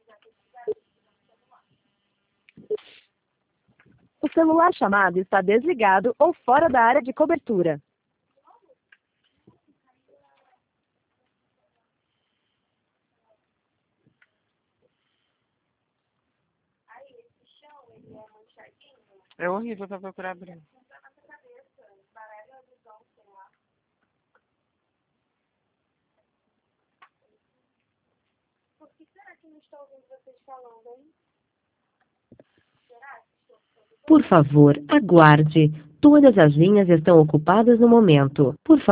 O celular chamado está desligado ou fora da área de cobertura. É horrível pra procurar abrir. Por que será que não estou ouvindo vocês falando, hein? Por favor, aguarde. Todas as linhas estão ocupadas no momento. Por favor.